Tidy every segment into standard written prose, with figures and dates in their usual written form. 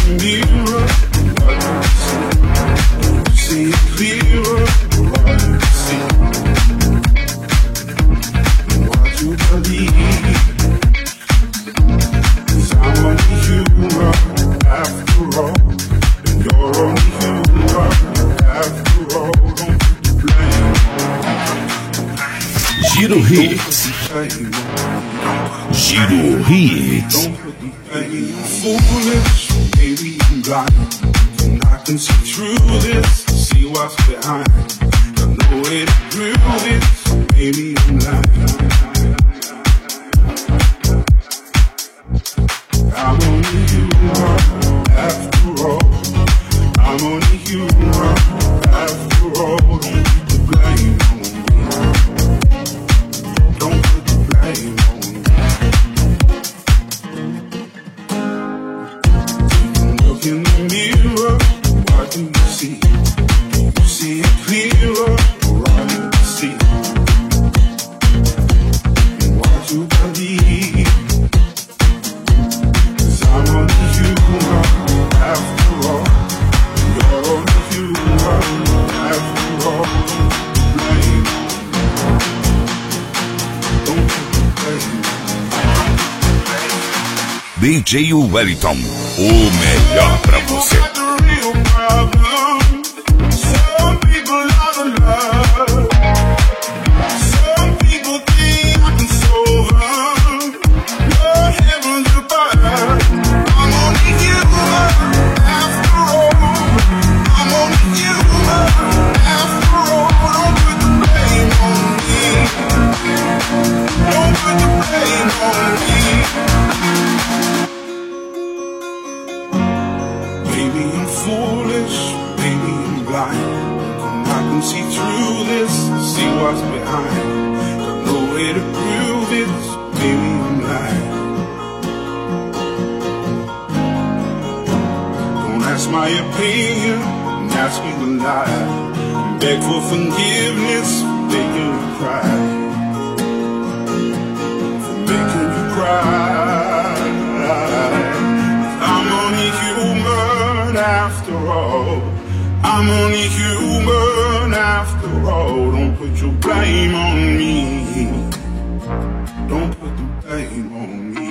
mirror, what do you see? You see it clearer, what do you see? What you believe? 'Cause I'm only human after all, and you're only human after all. Don't blame. Giro Hits. Giro Hits. Foolish, maybe I'm blind, and I can see through this, see what's behind. Got no way to prove it, maybe I'm lying. I'm only human after all. I'm only human after all. Don't put the blame on me. Don't put the blame on me. Look in the mirror, what do you see? Do you see it clearer, what do you see? And what you believe? 'Cause I'm only human after all, and you're only human after all. Don't put the blame. DJ Wellington, o melhor pra você. Maybe I'm foolish, maybe I'm blind, and I can see through this, see what's behind. Got no way to prove it, maybe I'm lying. Don't ask my opinion, ask me to lie, and beg for forgiveness, making you cry, for making you cry. I'm only human after all. I'm only human after all. Don't put your blame on me. Don't put the blame on me.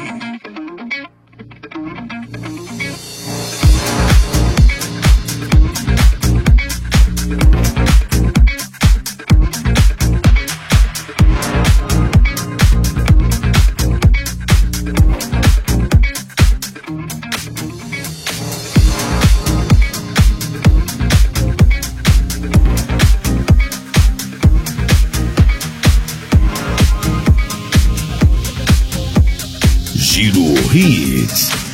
Giro Hits.